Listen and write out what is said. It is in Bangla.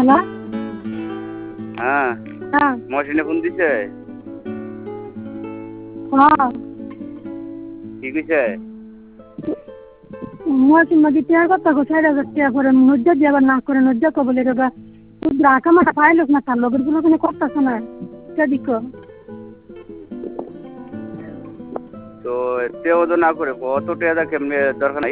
হ্যালো। হ্যাঁ হ্যাঁ। মহসিনে ফোন দিছে হ্যাঁ। কি কইছে মহসিন মাঝে টিয়ার কথা কো 4,000 টিয়া করে নজ্জা দিয়ে আবার না করে নজ্জা কো বলে রেবা রাখা মাথা পাইলস না তার লগের গুলো কোনো করতেছ না সেদিক তো তেও তো না করে অত টাকা কেমনে দরকার নাই